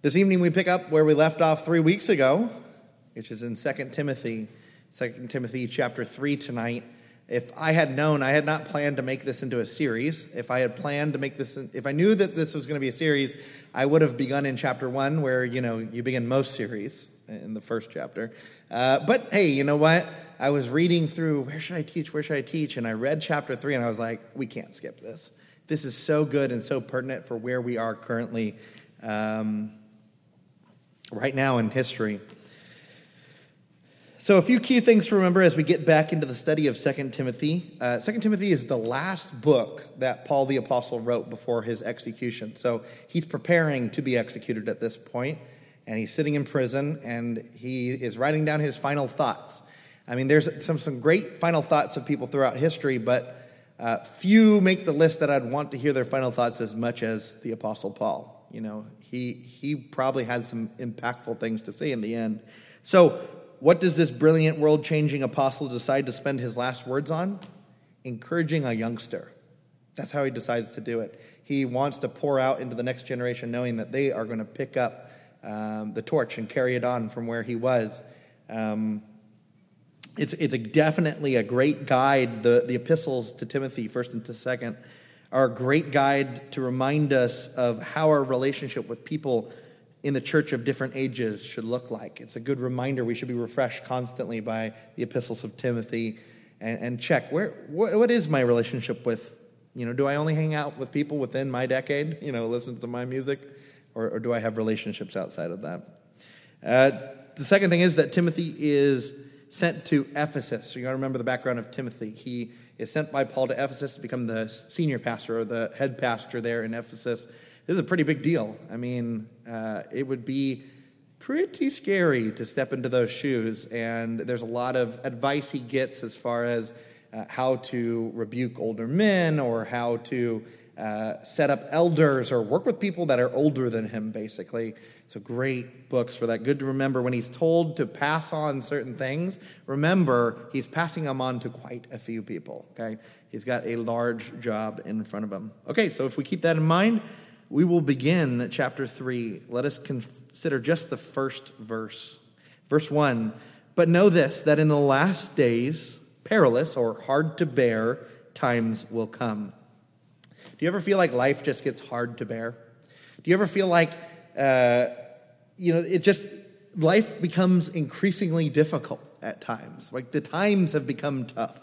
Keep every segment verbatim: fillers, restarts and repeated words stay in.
This evening we pick up where we left off three weeks ago, which is in Second Timothy, Second Timothy chapter three tonight. If I had known, I had not planned to make this into a series. If I had planned to make this, if I knew that this was going to be a series, I would have begun in chapter one, where, you know, you begin most series in the first chapter. Uh, but hey, you know what? I was reading through, where should I teach, where should I teach? And I read chapter three, and I was like, we can't skip this. This is so good and so pertinent for where we are currently um, right now in history. So a few key things to remember as we get back into the study of Second Timothy. Uh, Second Timothy is the last book that Paul the Apostle wrote before his execution. So he's preparing to be executed at this point, and he's sitting in prison, and he is writing down his final thoughts. I mean, there's some, some great final thoughts of people throughout history, but uh, few make the list that I'd want to hear their final thoughts as much as the Apostle Paul. You know, he he probably had some impactful things to say in the end. So what does this brilliant, world-changing apostle decide to spend his last words on? Encouraging a youngster. That's how he decides to do it. He wants to pour out into the next generation, knowing that they are going to pick up um, the torch and carry it on from where he was. Um, it's it's a, definitely a great guide. The, the epistles to Timothy, first and to second, are a great guide to remind us of how our relationship with people in the church of different ages should look like. It's a good reminder. We should be refreshed constantly by the epistles of Timothy and, and check, where what, what is my relationship with, you know, do I only hang out with people within my decade, you know, listen to my music, or, or do I have relationships outside of that? Uh, the second thing is that Timothy is sent to Ephesus. So you got to remember the background of Timothy. He is sent by Paul to Ephesus to become the senior pastor or the head pastor there in Ephesus. This is a pretty big deal. I mean, uh, it would be pretty scary to step into those shoes, and there's a lot of advice he gets as far as uh, how to rebuke older men or how to uh, set up elders or work with people that are older than him, basically. So great books for that. Good to remember when he's told to pass on certain things. Remember, he's passing them on to quite a few people, okay? He's got a large job in front of him. Okay, so if we keep that in mind, we will begin chapter three. Let us consider just the first verse. Verse one, but know this, that in the last days, perilous or hard to bear times will come. Do you ever feel like life just gets hard to bear? Do you ever feel like, uh, you know, it just, life becomes increasingly difficult at times? Like the times have become tough.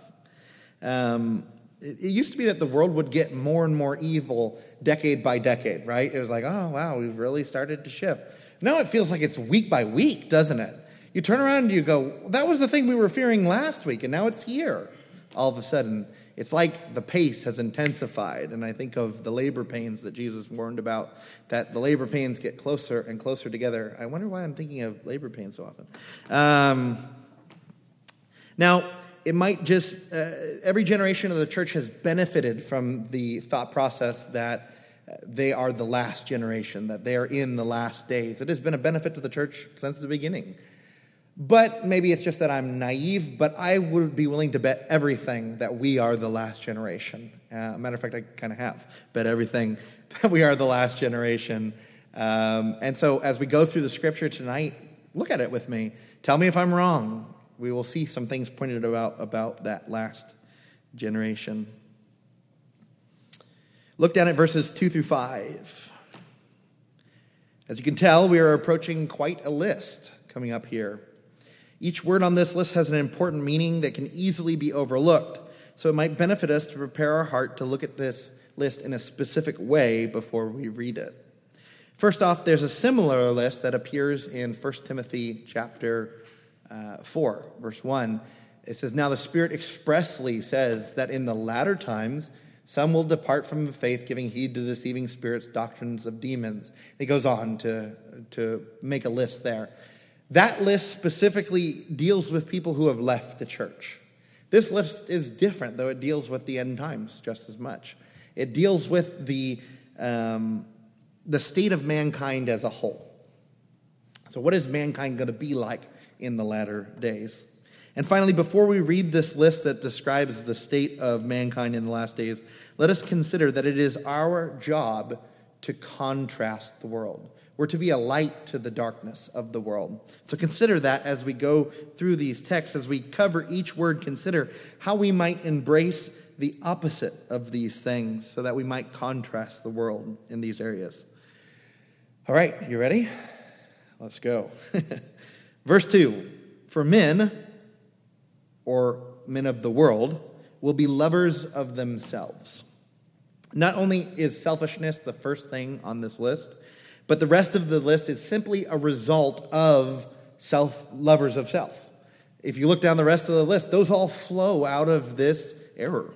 Um, it, it used to be that the world would get more and more evil decade by decade, right? It was like, oh, wow, we've really started to shift. Now it feels like it's week by week, doesn't it? You turn around and you go, that was the thing we were fearing last week, and now it's here. All of a sudden, it's like the pace has intensified. And I think of the labor pains that Jesus warned about, that the labor pains get closer and closer together. I wonder why I'm thinking of labor pains so often. Um, now, it might just, uh, every generation of the church has benefited from the thought process that they are the last generation, that they are in the last days. It has been a benefit to the church since the beginning. But maybe it's just that I'm naive, but I would be willing to bet everything that we are the last generation. Uh, matter of fact, I kind of have bet everything that we are the last generation. Um, and so as we go through the scripture tonight, look at it with me. Tell me if I'm wrong. We will see some things pointed out about that last generation. Look down at verses two through five. As you can tell, we are approaching quite a list coming up here. Each word on this list has an important meaning that can easily be overlooked, so it might benefit us to prepare our heart to look at this list in a specific way before we read it. First off, there's a similar list that appears in First Timothy chapter uh, four, verse one. It says, now the Spirit expressly says that in the latter times some will depart from the faith, giving heed to deceiving spirits, doctrines of demons. It goes on to, to make a list there. That list specifically deals with people who have left the church. This list is different, though it deals with the end times just as much. It deals with the, um, the state of mankind as a whole. So what is mankind going to be like in the latter days? And finally, before we read this list that describes the state of mankind in the last days, let us consider that it is our job to contrast the world. We're to be a light to the darkness of the world. So consider that as we go through these texts, as we cover each word, consider how we might embrace the opposite of these things so that we might contrast the world in these areas. All right, you ready? Let's go. Verse two, for men, or men of the world, will be lovers of themselves. Not only is selfishness the first thing on this list, but the rest of the list is simply a result of self lovers of self. If you look down the rest of the list, those all flow out of this error.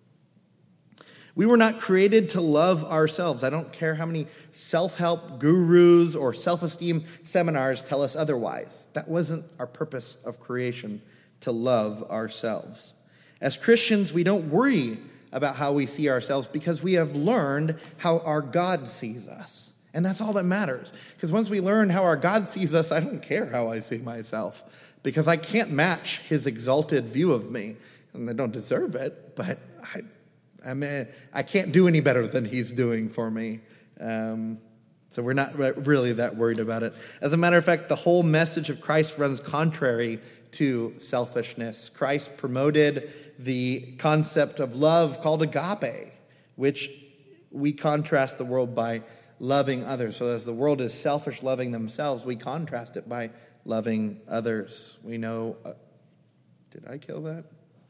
We were not created to love ourselves. I don't care how many self-help gurus or self-esteem seminars tell us otherwise. That wasn't our purpose of creation, to love ourselves. As Christians, we don't worry about how we see ourselves because we have learned how our God sees us. And that's all that matters. Because once we learn how our God sees us, I don't care how I see myself. Because I can't match his exalted view of me. And I don't deserve it, but I, I mean, I can't do any better than he's doing for me. Um, so we're not really that worried about it. As a matter of fact, the whole message of Christ runs contrary to selfishness. Christ promoted the concept of love called agape, which we contrast the world by loving others. So as the world is selfish, loving themselves, we contrast it by loving others. We know, uh, did I kill that?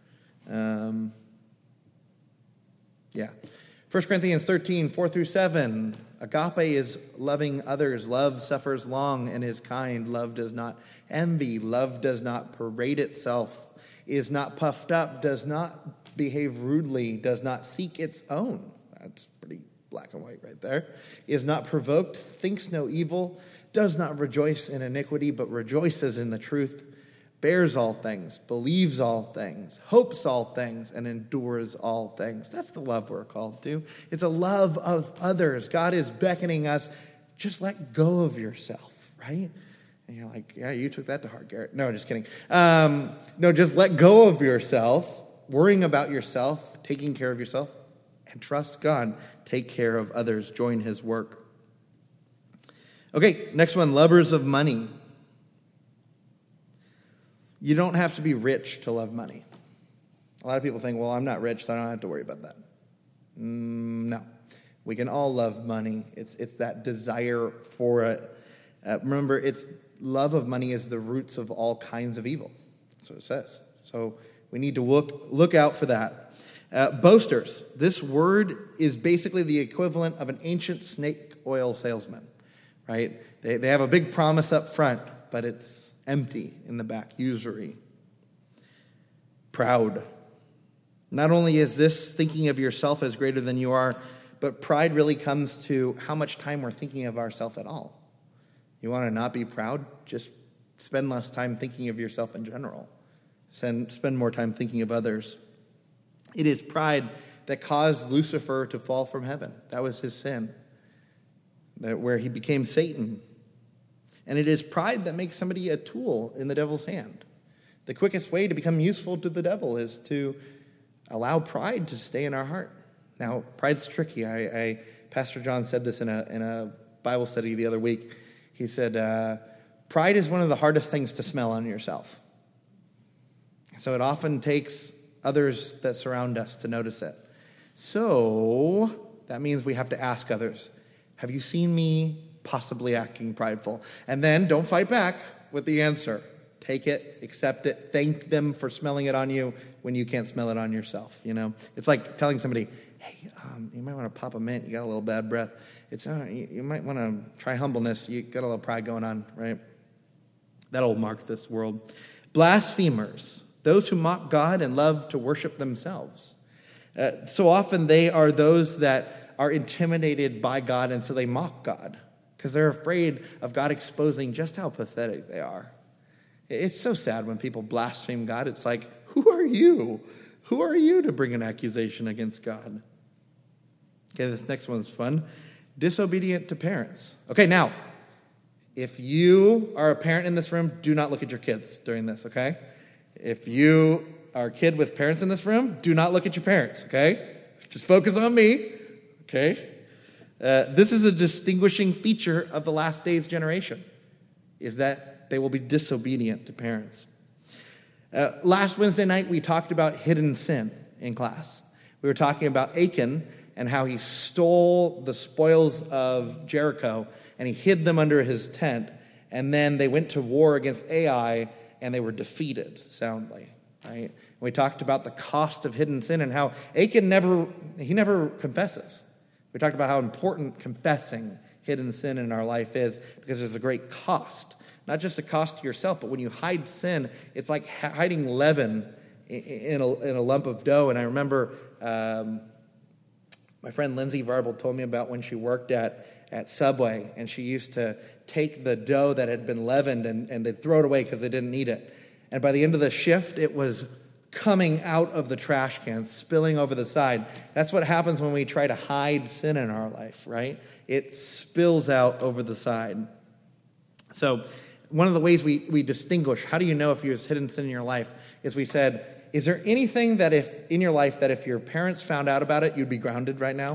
Um, yeah. First Corinthians thirteen, four through seven. Agape is loving others. Love suffers long and is kind. Love does not envy. Love does not parade itself, is not puffed up, does not behave rudely, does not seek its own. That's pretty black and white right there. Is not provoked, thinks no evil, does not rejoice in iniquity, but rejoices in the truth, bears all things, believes all things, hopes all things, and endures all things. That's the love we're called to. It's a love of others. God is beckoning us, just let go of yourself, right? And you're like, yeah, you took that to heart, Garrett. No, just kidding. Um, no, just let go of yourself, worrying about yourself, taking care of yourself, and trust God. Take care of others. Join his work. Okay, next one, lovers of money. You don't have to be rich to love money. A lot of people think, well, I'm not rich, so I don't have to worry about that. Mm, no. We can all love money. It's, it's that desire for it. Uh, remember, it's love of money is the roots of all kinds of evil. That's what it says. So we need to look, look out for that. Uh, boasters. This word is basically the equivalent of an ancient snake oil salesman, right? They, they have a big promise up front, but it's empty in the back. Usury. Proud. Not only is this thinking of yourself as greater than you are, but pride really comes to how much time we're thinking of ourselves at all. You want to not be proud? Just spend less time thinking of yourself in general. Spend, spend more time thinking of others. It is pride that caused Lucifer to fall from heaven. That was his sin, that where he became Satan. And it is pride that makes somebody a tool in the devil's hand. The quickest way to become useful to the devil is to allow pride to stay in our heart. Now, pride's tricky. I, I Pastor John said this in a in a Bible study the other week. He said, uh, pride is one of the hardest things to smell on yourself. So it often takes others that surround us to notice it. So that means we have to ask others, have you seen me possibly acting prideful? And then don't fight back with the answer. Take it, accept it, thank them for smelling it on you when you can't smell it on yourself. You know, it's like telling somebody, hey, um, you might want to pop a mint. You got a little bad breath. It's uh, you, you might want to try humbleness. You got a little pride going on, right? That'll mark this world. Blasphemers, those who mock God and love to worship themselves. Uh, so often they are those that are intimidated by God, and so they mock God because they're afraid of God exposing just how pathetic they are. It's so sad when people blaspheme God. It's like, who are you? Who are you to bring an accusation against God? Okay, this next one's fun. Disobedient to parents. Okay, now, if you are a parent in this room, do not look at your kids during this, okay? If you are a kid with parents in this room, do not look at your parents, okay? Just focus on me, okay? Uh, this is a distinguishing feature of the last days generation, is that they will be disobedient to parents. Uh, last Wednesday night, we talked about hidden sin in class. We were talking about Achan and how he stole the spoils of Jericho and he hid them under his tent. And then they went to war against Ai and they were defeated soundly. Right? And we talked about the cost of hidden sin and how Achan never he never confesses. We talked about how important confessing hidden sin in our life is because there's a great cost. Not just a cost to yourself, but when you hide sin, it's like hiding leaven in a, in a lump of dough. And I remember um, my friend Lindsay Varble told me about when she worked at, at Subway, and she used to take the dough that had been leavened and, and they'd throw it away because they didn't need it. And by the end of the shift, it was coming out of the trash can, spilling over the side. That's what happens when we try to hide sin in our life, right? It spills out over the side. So one of the ways we, we distinguish, how do you know if there's hidden sin in your life, is we said, is there anything that if in your life that if your parents found out about it, you'd be grounded right now?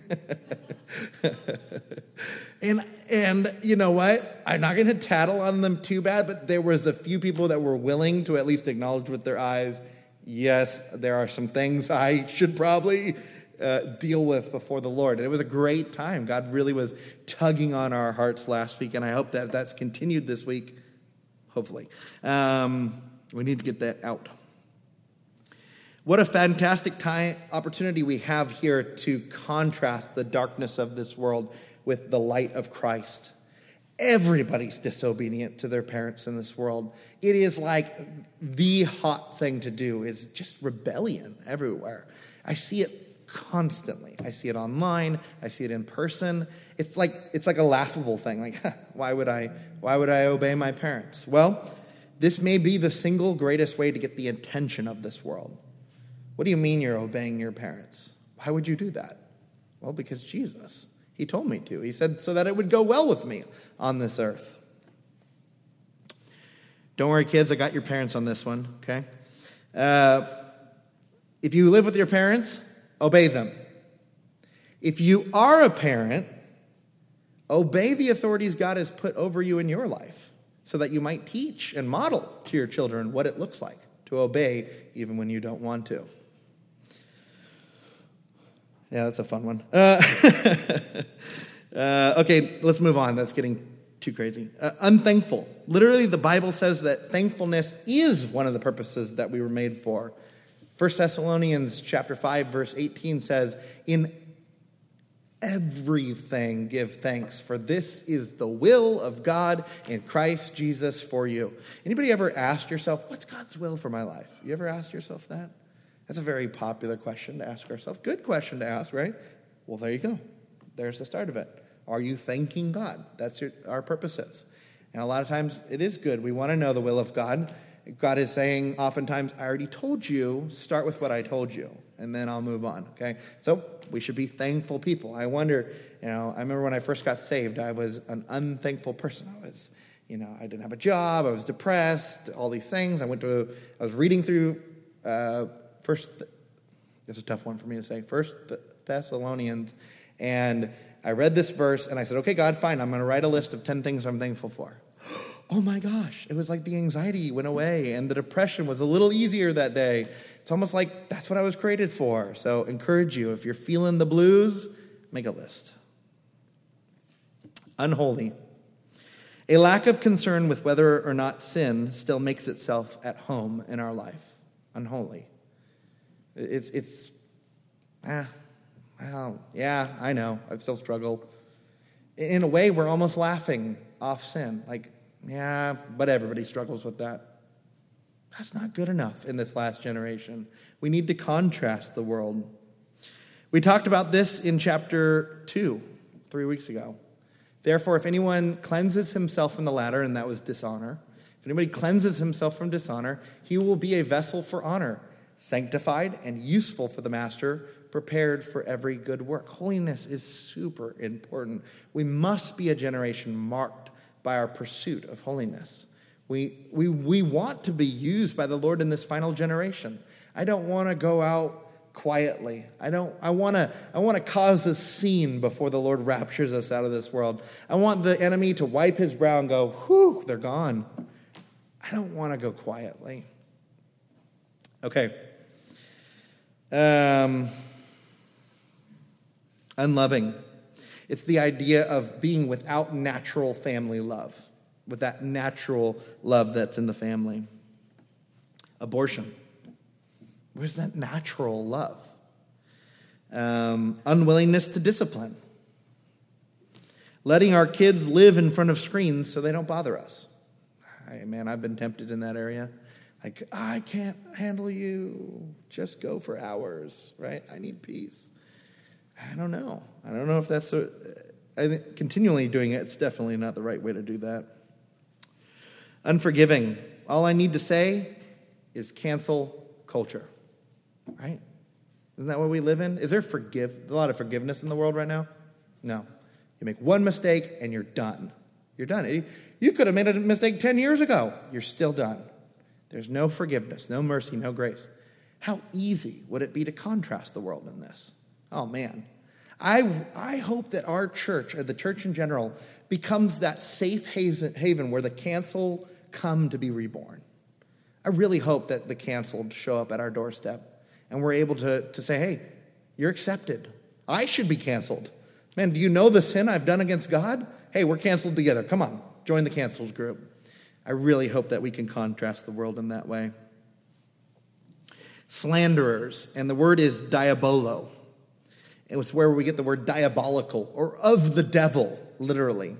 and and you know what? I'm not going to tattle on them too bad, but there was a few people that were willing to at least acknowledge with their eyes, yes, there are some things I should probably uh, deal with before the Lord. And it was a great time. God really was tugging on our hearts last week, and I hope that that's continued this week, hopefully. Um, we need to get that out. What a fantastic time, opportunity we have here to contrast the darkness of this world with the light of Christ. Everybody's disobedient to their parents in this world. It is like the hot thing to do is just rebellion everywhere. I see it constantly. I see it online. I see it in person. It's like it's like a laughable thing. Like, why would I why would I obey my parents? Well, this may be the single greatest way to get the attention of this world. What do you mean you're obeying your parents? Why would you do that? Well, because Jesus. He told me to. He said so that it would go well with me on this earth. Don't worry, kids. I got your parents on this one, okay? Uh, if you live with your parents, obey them. If you are a parent, obey the authorities God has put over you in your life so that you might teach and model to your children what it looks like to obey even when you don't want to. Yeah, that's a fun one. Uh, uh, okay, let's move on. That's getting too crazy. Uh, unthankful. Literally, the Bible says that thankfulness is one of the purposes that we were made for. First Thessalonians chapter five, verse eighteen says, in everything give thanks, for this is the will of God in Christ Jesus for you. Anybody ever asked yourself, what's God's will for my life? You ever asked yourself that? That's a very popular question to ask ourselves. Good question to ask, right? Well, there you go. There's the start of it. Are you thanking God? That's your, our purposes. And a lot of times it is good. We want to know the will of God. God is saying oftentimes, I already told you, start with what I told you, and then I'll move on, okay? So we should be thankful people. I wonder, you know, I remember when I first got saved, I was an unthankful person. I was, you know, I didn't have a job, I was depressed, all these things. I went to, I was reading through uh, First, this is a tough one for me to say, First Thessalonians, and I read this verse, and I said, okay, God, fine, I'm going to write a list of ten things I'm thankful for. Oh my gosh, it was like the anxiety went away, and the depression was a little easier that day. It's almost like that's what I was created for. So encourage you, if you're feeling the blues, make a list. Unholy. A lack of concern with whether or not sin still makes itself at home in our life. Unholy. It's, it's, ah, well, yeah, I know, I still struggle. In a way, we're almost laughing off sin. Like, yeah, but everybody struggles with that. That's not good enough in this last generation. We need to contrast the world. We talked about this in chapter two, three weeks ago. Therefore, if anyone cleanses himself from the latter, and that was dishonor, if anybody cleanses himself from dishonor, he will be a vessel for honor, sanctified and useful for the master, prepared for every good work. Holiness is super important. We must be a generation marked by our pursuit of holiness. We, we, we want to be used by the Lord in this final generation. I don't want to go out quietly. I don't I want to I want to cause a scene before the Lord raptures us out of this world. I want the enemy to wipe his brow and go, whew, they're gone. I don't want to go quietly. Okay. Um, unloving. It's the idea of being without natural family love, with that natural love that's in the family. Abortion. Where's that natural love? Um, unwillingness to discipline. Letting our kids live in front of screens so they don't bother us. Hey, man, I've been tempted in that area. Like, I can't handle you. Just go for hours, right? I need peace. I don't know. I don't know if that's a, I think continually doing it, it's definitely not the right way to do that. Unforgiving. All I need to say is cancel culture, right? Isn't that what we live in? Is there forgive a lot of forgiveness in the world right now? No. You make one mistake and you're done. You're done. You could have made a mistake ten years ago. You're still done. There's no forgiveness, no mercy, no grace. How easy would it be to contrast the world in this? Oh, man. I, I hope that our church, or the church in general, becomes that safe haven where the cancel come to be reborn. I really hope that the canceled show up at our doorstep and we're able to, to say, hey, you're accepted. I should be canceled. Man, do you know the sin I've done against God? Hey, we're canceled together. Come on, join the canceled group. I really hope that we can contrast the world in that way. Slanderers, and the word is diabolo. It was where we get the word diabolical, or of the devil, literally.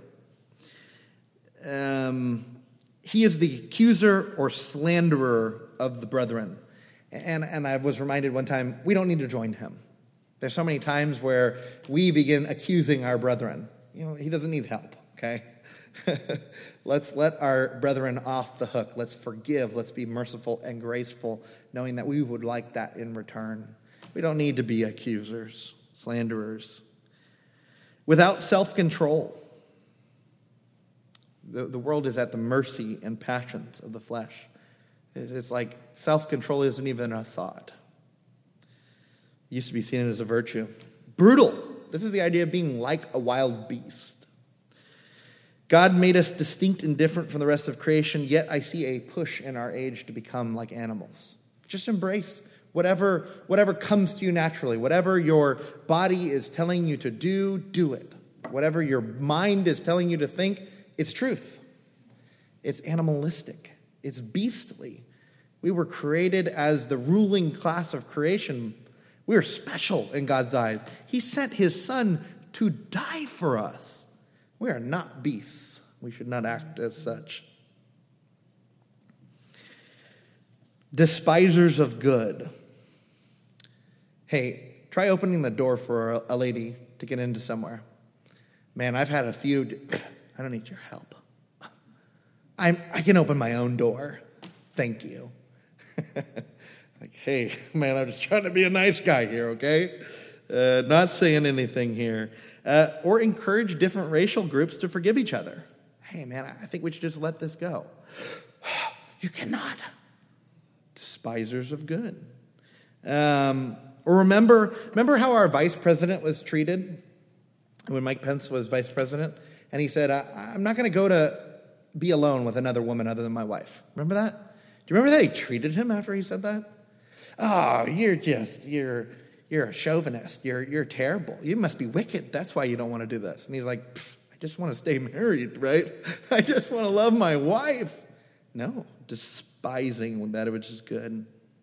Um, he is the accuser or slanderer of the brethren. And, and I was reminded one time, we don't need to join him. There's so many times where we begin accusing our brethren. You know, he doesn't need help, okay? Let's let our brethren off the hook. Let's forgive. Let's be merciful and graceful, knowing that we would like that in return. We don't need to be accusers, slanderers. Without self-control. The, the world is at the mercy and passions of the flesh. It's like self-control isn't even a thought. It used to be seen as a virtue. Brutal. This is the idea of being like a wild beast. God made us distinct and different from the rest of creation, yet I see a push in our age to become like animals. Just embrace whatever, whatever comes to you naturally. Whatever your body is telling you to do, do it. Whatever your mind is telling you to think, it's truth. It's animalistic. It's beastly. We were created as the ruling class of creation. We are special in God's eyes. He sent his son to die for us. We are not beasts. We should not act as such. Despisers of good. Hey, try opening the door for a lady to get into somewhere. Man, I've had a few. I don't need your help. I'm, I can open my own door. Thank you. Like, hey, man, I'm just trying to be a nice guy here, okay? Uh, not saying anything here. Uh, or encourage different racial groups to forgive each other. Hey, man, I think we should just let this go. You cannot. Despisers of good. Um, or remember, remember how our vice president was treated when Mike Pence was vice president? And he said, I, I'm not going to go to be alone with another woman other than my wife. Remember that? Do you remember that he treated him after he said that? Oh, you're just, you're... You're a chauvinist. You're you're terrible. You must be wicked. That's why you don't want to do this. And he's like, I just want to stay married, right? I just want to love my wife. No, despising that which is good.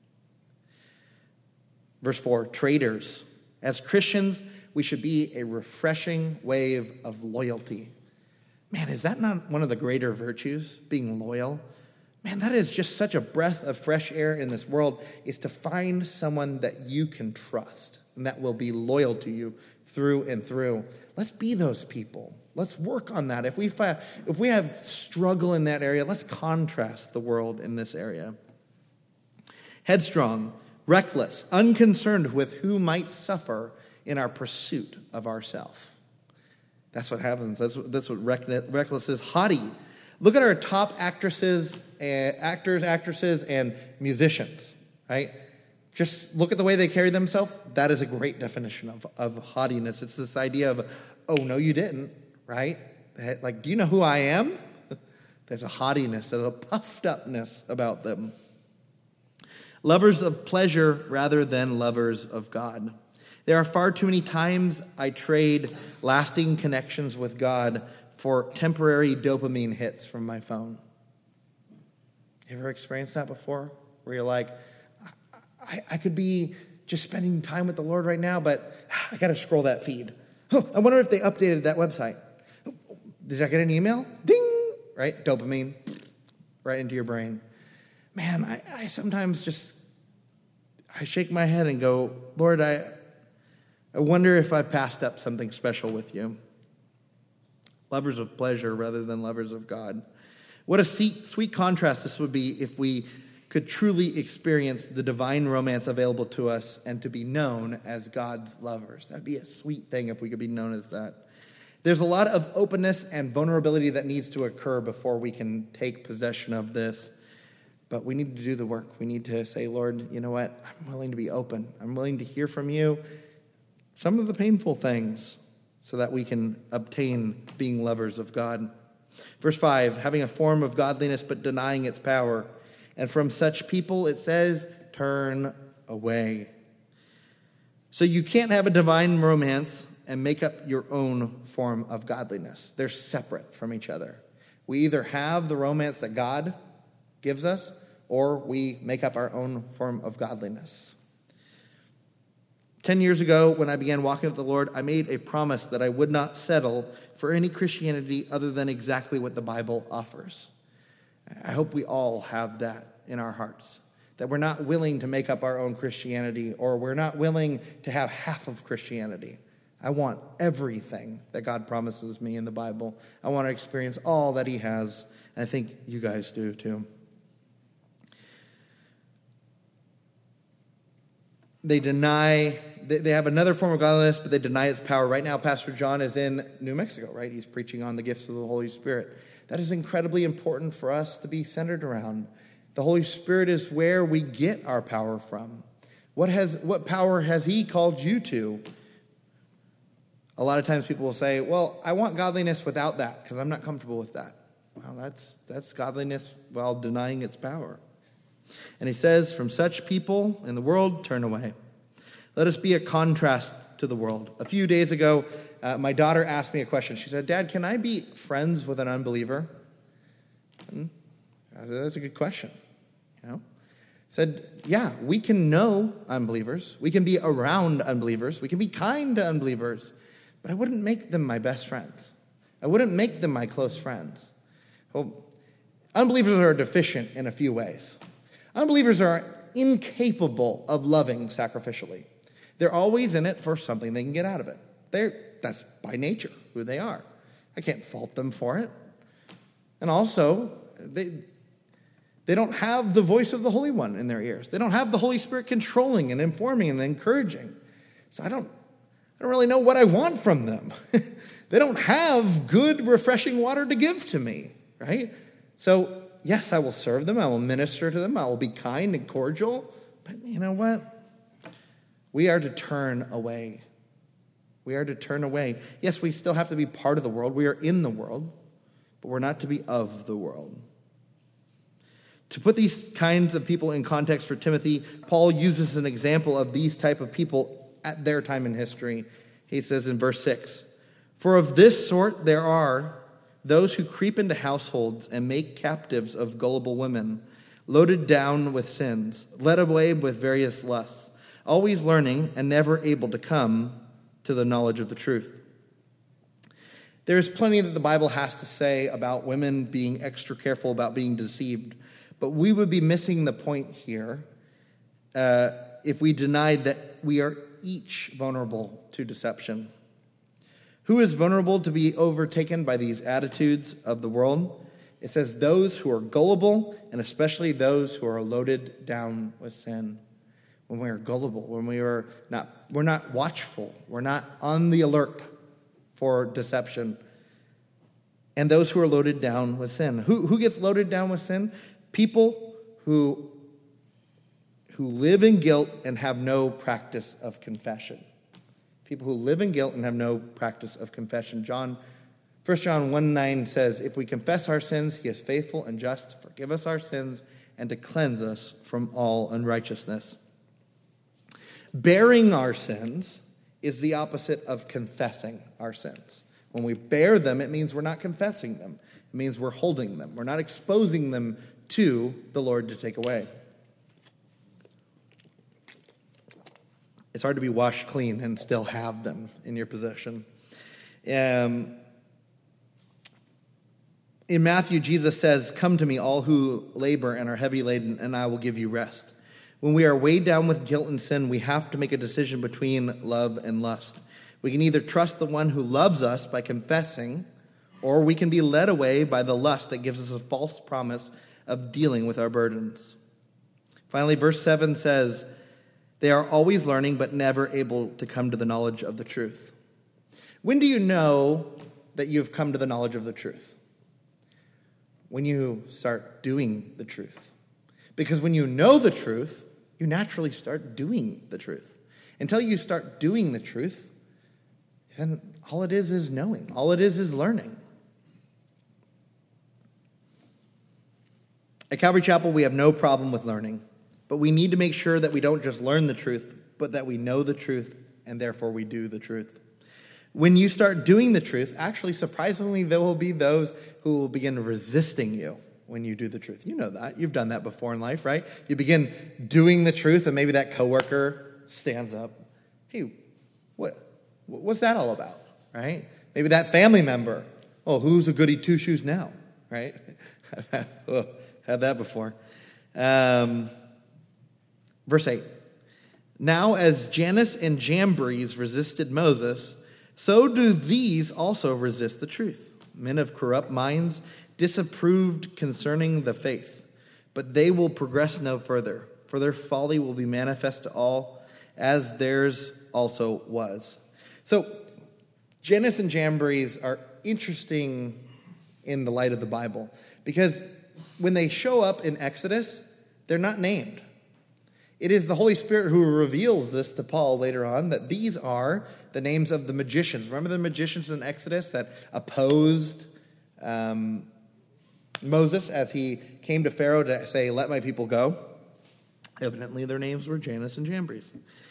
Verse four, traitors. As Christians, we should be a refreshing wave of loyalty. Man, is that not one of the greater virtues, being loyal? Man, that is just such a breath of fresh air in this world, is to find someone that you can trust and that will be loyal to you through and through. Let's be those people. Let's work on that. If we fi- if we have struggle in that area, let's contrast the world in this area. Headstrong, reckless, unconcerned with who might suffer in our pursuit of ourself. That's what happens. That's what, that's what reckless is. Haughty. Look at our top actresses, uh, actors, actresses, and musicians, right? just look at the way they carry themselves. That is a great definition of, of haughtiness. It's this idea of, oh, no, you didn't, right? Like, do you know who I am? There's a haughtiness, there's a puffed upness about them. Lovers of pleasure rather than lovers of God. There are far too many times I trade lasting connections with God for temporary dopamine hits from my phone. You ever experienced that before? Where you're like, I, I could be just spending time with the Lord right now, but I got to scroll that feed. Oh, I wonder if they updated that website. Oh, did I get an email? Ding! Right? Dopamine. Right into your brain. Man, I, I sometimes just, I shake my head and go, Lord, I, I wonder if I passed up something special with you. Lovers of pleasure rather than lovers of God. What a sweet, sweet contrast this would be if we could truly experience the divine romance available to us and to be known as God's lovers. That'd be a sweet thing if we could be known as that. There's a lot of openness and vulnerability that needs to occur before we can take possession of this. But we need to do the work. We need to say, Lord, you know what? I'm willing to be open. I'm willing to hear from you some of the painful things so that we can obtain being lovers of God. Verse five, having a form of godliness but denying its power. And from such people, it says, turn away. So you can't have a divine romance and make up your own form of godliness. They're separate from each other. We either have the romance that God gives us, or we make up our own form of godliness. Ten years ago, when I began walking with the Lord, I made a promise that I would not settle for any Christianity other than exactly what the Bible offers. I hope we all have that in our hearts, that we're not willing to make up our own Christianity, or we're not willing to have half of Christianity. I want everything that God promises me in the Bible. I want to experience all that he has, and I think you guys do too. They deny, they have another form of godliness, but they deny its power. Right now, Pastor John is in New Mexico, right? He's preaching on the gifts of the Holy Spirit. That is incredibly important for us to be centered around. The Holy Spirit is where we get our power from. What has what power has he called you to? A lot of times people will say, well, I want godliness without that because I'm not comfortable with that. Well, that's that's godliness while denying its power. And he says, from such people in the world, turn away. Let us be a contrast to the world. A few days ago, uh, my daughter asked me a question. She said, Dad, can I be friends with an unbeliever? Hmm? I said, that's a good question. You know? I said, yeah, we can know unbelievers. We can be around unbelievers. We can be kind to unbelievers. But I wouldn't make them my best friends. I wouldn't make them my close friends. Well, unbelievers are deficient in a few ways. Unbelievers are incapable of loving sacrificially. They're always in it for something they can get out of it. They're, that's by nature who they are. I can't fault them for it. And also, they, they don't have the voice of the Holy One in their ears. They don't have the Holy Spirit controlling and informing and encouraging. So I don't, I don't really know what I want from them. They don't have good, refreshing water to give to me, right? So yes, I will serve them. I will minister to them. I will be kind and cordial. But you know what? We are to turn away. We are to turn away. Yes, we still have to be part of the world. We are in the world, but we're not to be of the world. To put these kinds of people in context for Timothy, Paul uses an example of these type of people at their time in history. He says in verse six, for of this sort there are those who creep into households and make captives of gullible women, loaded down with sins, led away with various lusts, always learning and never able to come to the knowledge of the truth. There's plenty that the Bible has to say about women being extra careful about being deceived, but we would be missing the point here uh, if we denied that we are each vulnerable to deception. Who is vulnerable to be overtaken by these attitudes of the world? It says those who are gullible, and especially those who are loaded down with sin. When we are gullible, when we are not, we're not watchful, we're not on the alert for deception. And those who are loaded down with sin. Who, who gets loaded down with sin? People who, who live in guilt and have no practice of confession. People who live in guilt and have no practice of confession. John, First John one nine says, if we confess our sins, he is faithful and just to forgive us our sins and to cleanse us from all unrighteousness. Bearing our sins is the opposite of confessing our sins. When we bear them, it means we're not confessing them. It means we're holding them. We're not exposing them to the Lord to take away. It's hard to be washed clean and still have them in your possession. Um, in Matthew, Jesus says, come to me, all who labor and are heavy laden, and I will give you rest. When we are weighed down with guilt and sin, we have to make a decision between love and lust. We can either trust the one who loves us by confessing, or we can be led away by the lust that gives us a false promise of dealing with our burdens. Finally, verse seven says, they are always learning but never able to come to the knowledge of the truth. When do you know that you've come to the knowledge of the truth? When you start doing the truth. Because when you know the truth, you naturally start doing the truth. Until you start doing the truth, then all it is is knowing. All it is is learning. At Calvary Chapel, we have no problem with learning, but we need to make sure that we don't just learn the truth, but that we know the truth, and therefore we do the truth. When you start doing the truth, actually, surprisingly, there will be those who will begin resisting you when you do the truth. You know that. You've done that before in life, right? You begin doing the truth, and maybe that coworker stands up. Hey, what, what's that all about, right? Maybe that family member. Oh, who's a goody two-shoes now, right? oh, had that before. Um, verse eight. Now, as Jannes and Jambres resisted Moses, so do these also resist the truth. Men of corrupt minds disapproved concerning the faith, but they will progress no further, for their folly will be manifest to all, as theirs also was. So, Jannes and Jambres are interesting in the light of the Bible, because when they show up in Exodus, they're not named. It is the Holy Spirit who reveals this to Paul later on, that these are the names of the magicians. Remember the magicians in Exodus that opposed um, Moses as he came to Pharaoh to say, let my people go? Evidently, their names were Jannes and Jambres.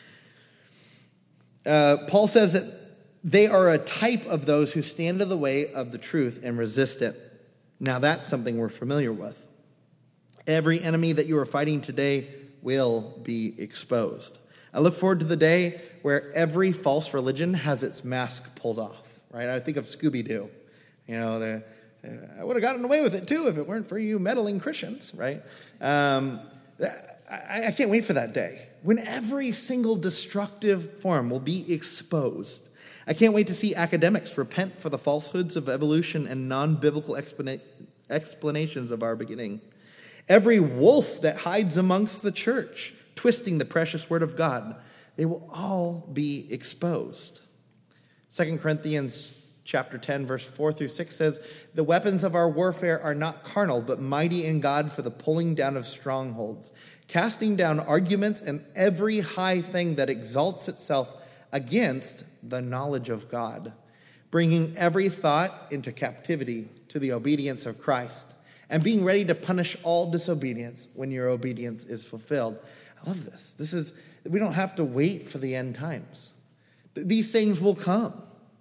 Uh, Paul says that they are a type of those who stand in the way of the truth and resist it. Now, that's something we're familiar with. Every enemy that you are fighting today will be exposed. I look forward to the day where every false religion has its mask pulled off, right? I think of Scooby-Doo. You know, the, uh, I would have gotten away with it too if it weren't for you meddling Christians, right? Um, I, I can't wait for that day when every single destructive form will be exposed. I can't wait to see academics repent for the falsehoods of evolution and non-biblical explana- explanations of our beginning. Every wolf that hides amongst the church, twisting the precious word of God, they will all be exposed. Second Corinthians chapter ten, verse four through six says, the weapons of our warfare are not carnal, but mighty in God for the pulling down of strongholds, casting down arguments and every high thing that exalts itself against the knowledge of God, bringing every thought into captivity to the obedience of Christ, and being ready to punish all disobedience when your obedience is fulfilled. I love this. This is, we don't have to wait for the end times. These things will come.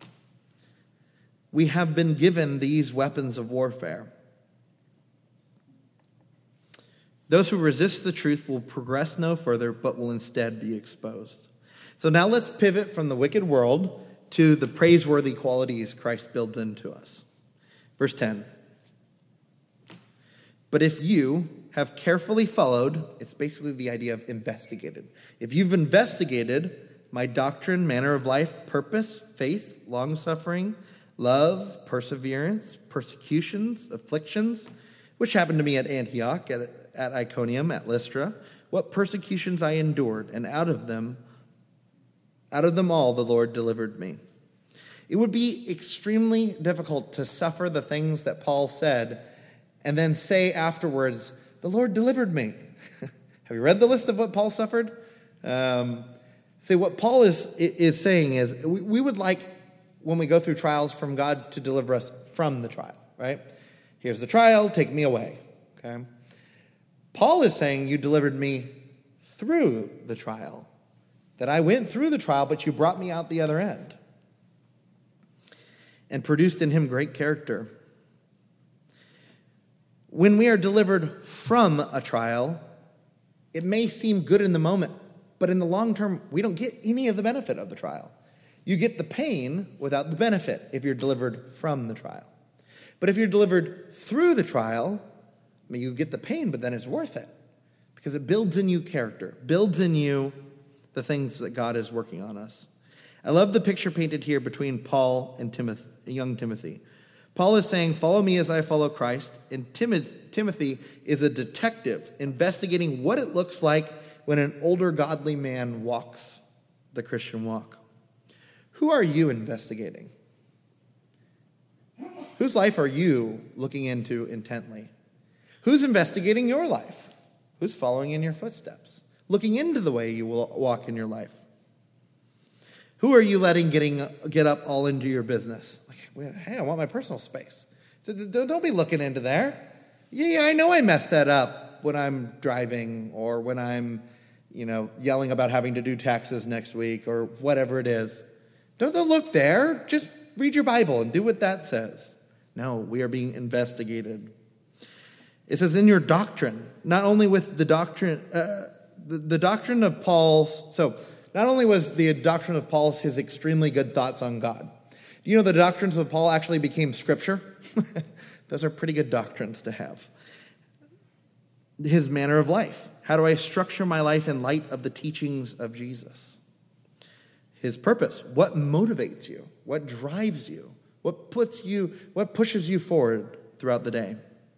We have been given these weapons of warfare. Those who resist the truth will progress no further, but will instead be exposed. So now let's pivot from the wicked world to the praiseworthy qualities Christ builds into us. Verse ten. But if you have carefully followed, it's basically the idea of investigated. If you've investigated my doctrine, manner of life, purpose, faith, long-suffering, love, perseverance, persecutions, afflictions, which happened to me at Antioch, at, at Iconium, at Lystra, what persecutions I endured, and out of them, out of them all the Lord delivered me. It would be extremely difficult to suffer the things that Paul said and then say afterwards, the Lord delivered me. Have you read the list of what Paul suffered? Um, see, what Paul is, is saying is we, we would like, when we go through trials, from God to deliver us from the trial, right? Here's the trial, take me away, okay? Paul is saying you delivered me through the trial, that I went through the trial, but you brought me out the other end and produced in him great character. When we are delivered from a trial, it may seem good in the moment, but in the long term, we don't get any of the benefit of the trial. You get the pain without the benefit if you're delivered from the trial. But if you're delivered through the trial, I mean, you get the pain, but then it's worth it because it builds in you character, builds in you the things that God is working on us. I love the picture painted here between Paul and Timothy, young Timothy. Paul is saying, follow me as I follow Christ, and Timothy is a detective investigating what it looks like when an older godly man walks the Christian walk. Who are you investigating? Whose life are you looking into intently? Who's investigating your life? Who's following in your footsteps? Looking into the way you will walk in your life? Who are you letting getting get up all into your business? Like, hey, I want my personal space. So don't be looking into there. Yeah, I know I messed that up when I'm driving or when I'm, you know, yelling about having to do taxes next week or whatever it is. Don't, don't look there. Just read your Bible and do what that says. No, we are being investigated. It says in your doctrine, not only with the doctrine, uh, the, the doctrine of Paul's, so not only was the doctrine of Paul's his extremely good thoughts on God. Do you know the doctrines of Paul actually became scripture? Those are pretty good doctrines to have. His manner of life. How do I structure my life in light of the teachings of Jesus? His purpose. What motivates you? What drives you? What puts you, what pushes you forward throughout the day?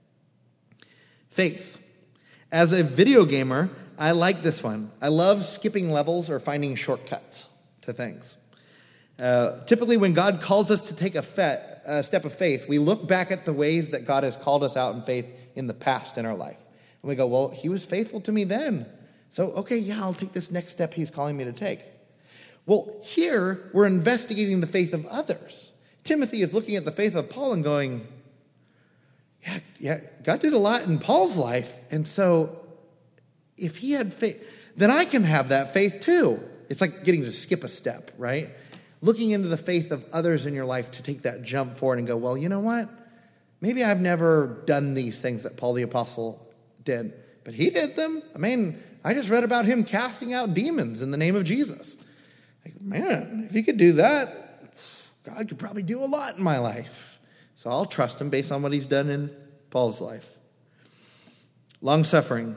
Faith. As a video gamer, I like this one. I love skipping levels or finding shortcuts to things. Uh, typically, when God calls us to take a, fe- a step of faith, we look back at the ways that God has called us out in faith in the past in our life. And we go, well, he was faithful to me then. So, okay, yeah, I'll take this next step he's calling me to take. Well, here, we're investigating the faith of others. Timothy is looking at the faith of Paul and going, yeah, yeah, God did a lot in Paul's life. And so if he had faith, then I can have that faith too. It's like getting to skip a step, right? Looking into the faith of others in your life to take that jump forward and go, well, you know what? Maybe I've never done these things that Paul the Apostle did, but he did them. I mean, I just read about him casting out demons in the name of Jesus. Like, man, if he could do that, God could probably do a lot in my life. So I'll trust him based on what he's done in Paul's life. Long-suffering.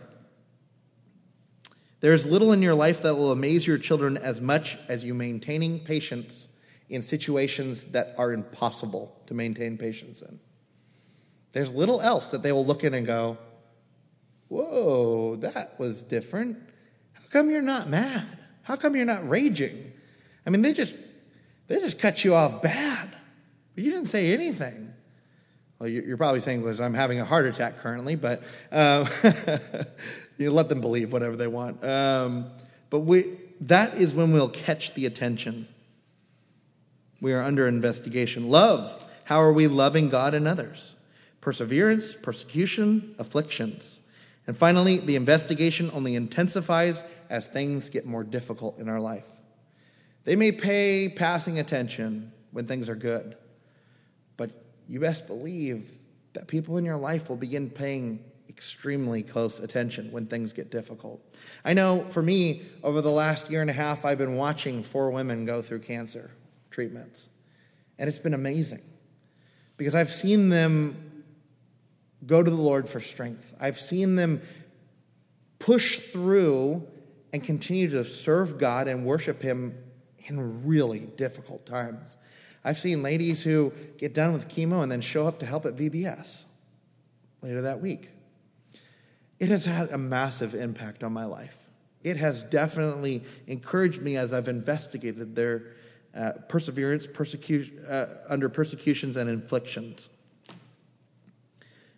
There is little in your life that will amaze your children as much as you maintaining patience in situations that are impossible to maintain patience in. There's little else that they will look in and go, whoa, that was different. How come you're not mad? How come you're not raging? I mean, they just they just cut you off bad. But you didn't say anything. Well, you're probably saying, because I'm having a heart attack currently, but um, you let them believe whatever they want. Um, but we that is when we'll catch the attention. We are under investigation. Love. How are we loving God and others? Perseverance, persecution, afflictions. And finally, the investigation only intensifies as things get more difficult in our life. They may pay passing attention when things are good, but you best believe that people in your life will begin paying extremely close attention when things get difficult. I know for me, over the last year and a half, I've been watching four women go through cancer treatments, and it's been amazing because I've seen them go to the Lord for strength. I've seen them push through and continue to serve God and worship him in really difficult times. I've seen ladies who get done with chemo and then show up to help at V B S later that week. It has had a massive impact on my life. It has definitely encouraged me as I've investigated their uh, perseverance, persecution uh, under persecutions and afflictions.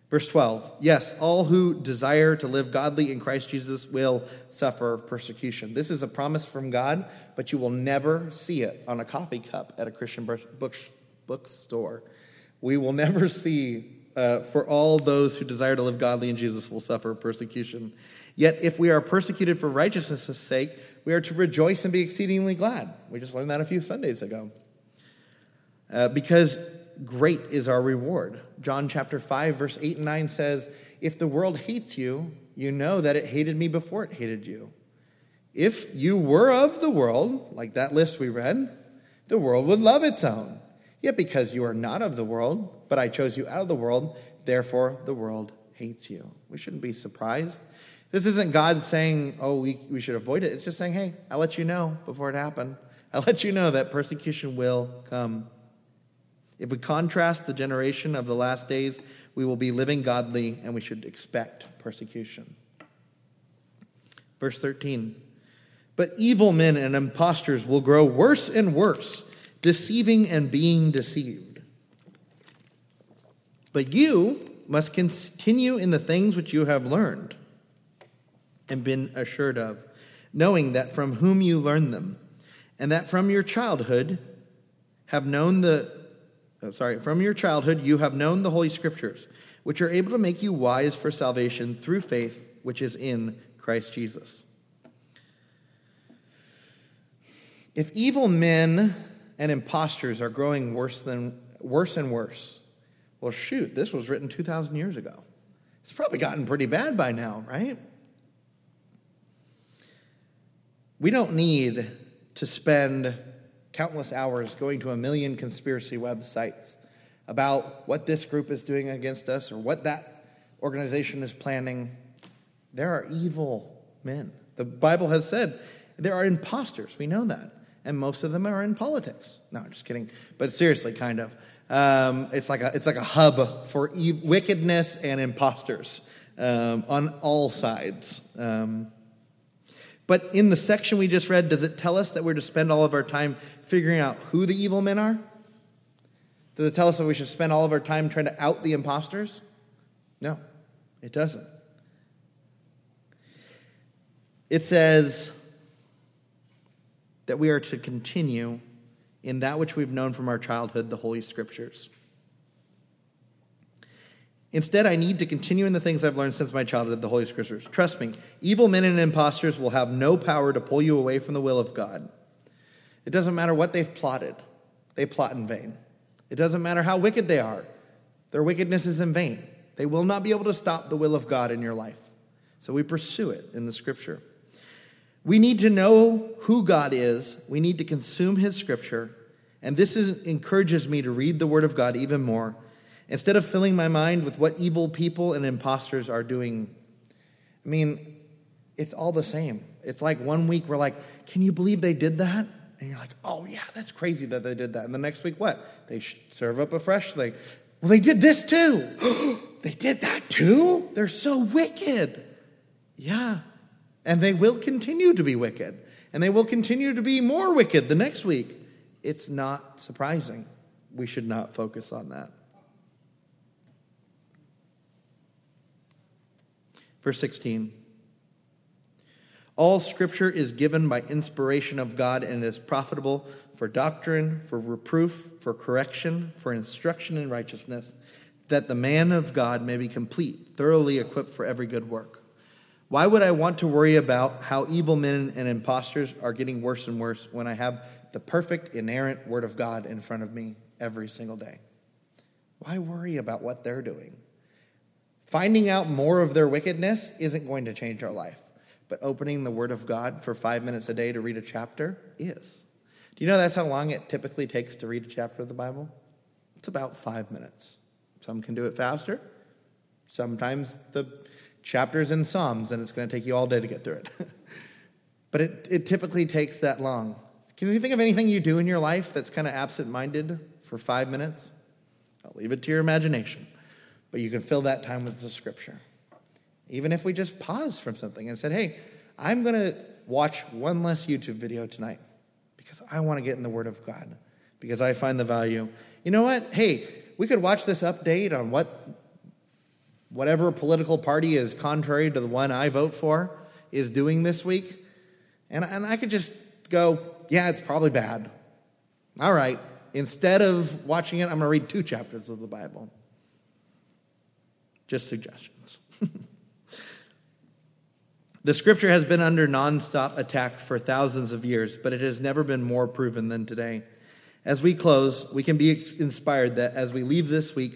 Verse twelve, yes, all who desire to live godly in Christ Jesus will suffer persecution. This is a promise from God, but you will never see it on a coffee cup at a Christian book, bookstore. We will never see, uh, for all those who desire to live godly in Jesus will suffer persecution. Yet if we are persecuted for righteousness' sake, we are to rejoice and be exceedingly glad. We just learned that a few Sundays ago. Uh, because great is our reward. John chapter five, verse eight and nine says, if the world hates you, you know that it hated me before it hated you. If you were of the world, like that list we read, the world would love its own. Yet because you are not of the world, but I chose you out of the world, therefore the world hates you. We shouldn't be surprised. This isn't God saying, oh, we, we should avoid it. It's just saying, hey, I'll let you know before it happened. I'll let you know that persecution will come. If we contrast the generation of the last days, we will be living godly and we should expect persecution. Verse thirteen, but evil men and impostors will grow worse and worse, deceiving and being deceived. But you must continue in the things which you have learned and been assured of, knowing that from whom you learned them, and that from your childhood have known the Oh, sorry, from your childhood you have known the Holy Scriptures, which are able to make you wise for salvation through faith, which is in Christ Jesus. If evil men and impostors are growing worse than worse and worse, well, shoot, this was written two thousand years ago. It's probably gotten pretty bad by now, right? We don't need to spend countless hours going to a million conspiracy websites about what this group is doing against us or what that organization is planning. There are evil men. The Bible has said there are imposters. We know that. And most of them are in politics. No, I'm just kidding. But seriously, kind of. Um, it's like a it's like a hub for e- wickedness and imposters um, on all sides. Um, but in the section we just read, does it tell us that we're to spend all of our time figuring out who the evil men are? Does it tell us that we should spend all of our time trying to out the imposters? No, it doesn't. It says that we are to continue in that which we've known from our childhood, the Holy Scriptures. Instead, I need to continue in the things I've learned since my childhood, the Holy Scriptures. Trust me, evil men and impostors will have no power to pull you away from the will of God. It doesn't matter what they've plotted. They plot in vain. It doesn't matter how wicked they are. Their wickedness is in vain. They will not be able to stop the will of God in your life. So we pursue it in the Scripture. We need to know who God is. We need to consume His Scripture. And this is, encourages me to read the Word of God even more, instead of filling my mind with what evil people and imposters are doing. I mean, it's all the same. It's like one week we're like, can you believe they did that? And you're like, oh yeah, that's crazy that they did that. And the next week, what? They serve up a fresh thing. Well, they did this too. They did that too? They're so wicked. Yeah. And they will continue to be wicked. And they will continue to be more wicked the next week. It's not surprising. We should not focus on that. Verse sixteen. All Scripture is given by inspiration of God and is profitable for doctrine, for reproof, for correction, for instruction in righteousness, that the man of God may be complete, thoroughly equipped for every good work. Why would I want to worry about how evil men and impostors are getting worse and worse when I have the perfect, inerrant Word of God in front of me every single day? Why worry about what they're doing? Finding out more of their wickedness isn't going to change our life. But opening the Word of God for five minutes a day to read a chapter is. Do you know that's how long it typically takes to read a chapter of the Bible? It's about five minutes. Some can do it faster. Sometimes the chapter's in Psalms, and it's going to take you all day to get through it. But it, it typically takes that long. Can you think of anything you do in your life that's kind of absent-minded for five minutes? I'll leave it to your imagination. But you can fill that time with the Scripture. Even if we just paused from something and said, hey, I'm going to watch one less YouTube video tonight because I want to get in the Word of God, because I find the value. You know what? Hey, we could watch this update on what whatever political party is contrary to the one I vote for is doing this week. And, and I could just go, yeah, it's probably bad. All right. Instead of watching it, I'm going to read two chapters of the Bible. Just suggestions. The scripture has been under nonstop attack for thousands of years, but it has never been more proven than today. As we close, we can be inspired that as we leave this week,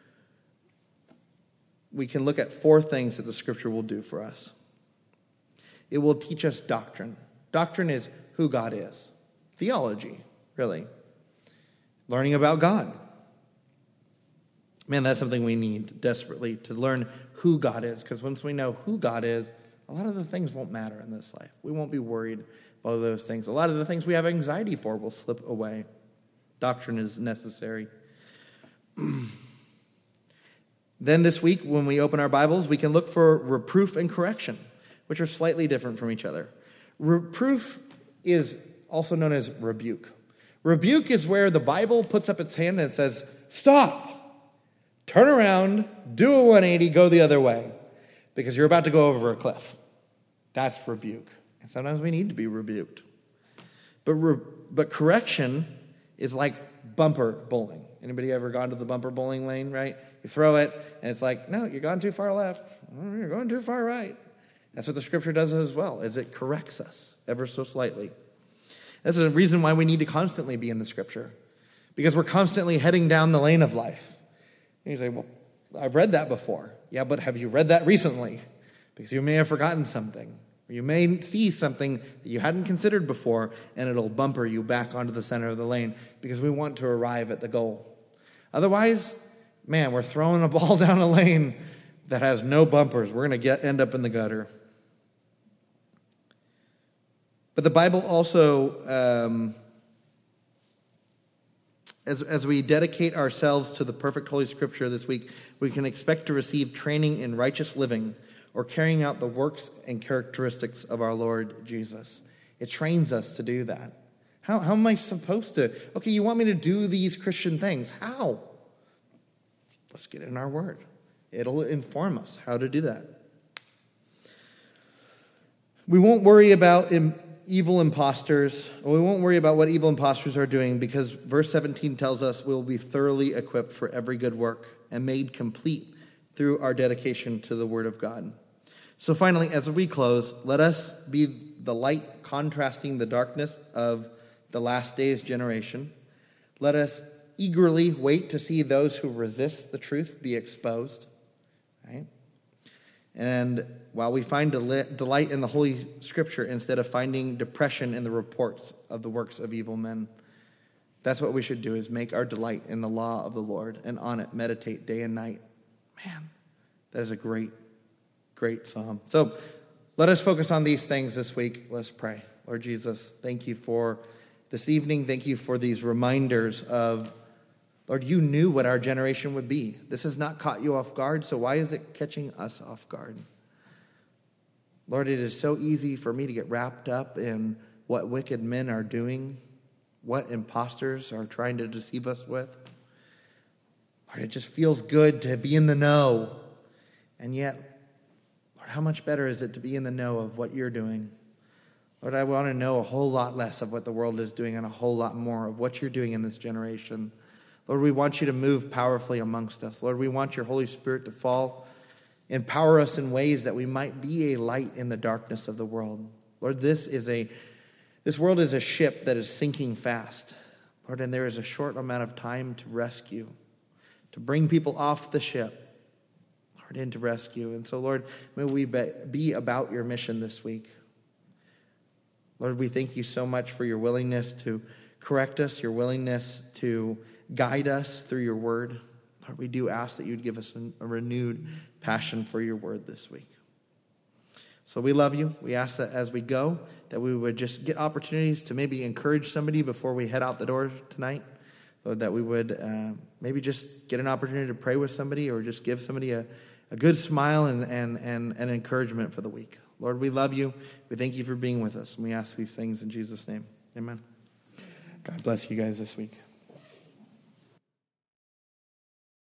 we can look at four things that the scripture will do for us. It will teach us doctrine. Doctrine is who God is. Theology, really. Learning about God. Man, that's something we need desperately, to learn who God is. Because once we know who God is, a lot of the things won't matter in this life. We won't be worried about those things. A lot of the things we have anxiety for will slip away. Doctrine is necessary. Then this week, when we open our Bibles, we can look for reproof and correction, which are slightly different from each other. Reproof is also known as rebuke. Rebuke is where the Bible puts up its hand and says, stop, turn around, do a one eighty, go the other way, because you're about to go over a cliff. That's rebuke. And sometimes we need to be rebuked. But re- but correction is like bumper bowling. Anybody ever gone to the bumper bowling lane, right? You throw it, and it's like, no, you're going too far left. You're going too far right. That's what the scripture does as well, is it corrects us ever so slightly. That's a reason why we need to constantly be in the scripture, because we're constantly heading down the lane of life. And you say, well, I've read that before. Yeah, but have you read that recently? Because you may have forgotten something. Or you may see something that you hadn't considered before, and it'll bumper you back onto the center of the lane, because we want to arrive at the goal. Otherwise, man, we're throwing a ball down a lane that has no bumpers. We're going to get end up in the gutter. But the Bible also, um, as, as we dedicate ourselves to the perfect Holy Scripture this week, we can expect to receive training in righteous living or carrying out the works and characteristics of our Lord Jesus. It trains us to do that. How, how am I supposed to? Okay, you want me to do these Christian things. How? Let's get in our word. It'll inform us how to do that. We won't worry about im- evil imposters, or we won't worry about what evil imposters are doing, because verse seventeen tells us we'll be thoroughly equipped for every good work and made complete through our dedication to the Word of God. So finally, as we close, let us be the light contrasting the darkness of the last days generation. Let us eagerly wait to see those who resist the truth be exposed. Right? And while we find delight in the Holy Scripture instead of finding depression in the reports of the works of evil men, that's what we should do, is make our delight in the law of the Lord and on it meditate day and night. Man, that is a great, great psalm. So let us focus on these things this week. Let's pray. Lord Jesus, thank you for this evening. Thank you for these reminders of, Lord, you knew what our generation would be. This has not caught you off guard, so why is it catching us off guard? Lord, it is so easy for me to get wrapped up in what wicked men are doing, what imposters are trying to deceive us with. Lord, it just feels good to be in the know. And yet, Lord, how much better is it to be in the know of what you're doing? Lord, I want to know a whole lot less of what the world is doing and a whole lot more of what you're doing in this generation. Lord, we want you to move powerfully amongst us. Lord, we want your Holy Spirit to fall, empower us in ways that we might be a light in the darkness of the world. Lord, this is a this world is a ship that is sinking fast. Lord, and there is a short amount of time to rescue, to bring people off the ship, Lord, into rescue. And so, Lord, may we be about your mission this week. Lord, we thank you so much for your willingness to correct us, your willingness to guide us through your word. Lord, we do ask that you'd give us a renewed passion for your word this week. So we love you. We ask that as we go, that we would just get opportunities to maybe encourage somebody before we head out the door tonight. Lord, that we would uh, maybe just get an opportunity to pray with somebody, or just give somebody a, a good smile and, and, and, and encouragement for the week. Lord, we love you. We thank you for being with us. And we ask these things in Jesus' name. Amen. God bless you guys this week.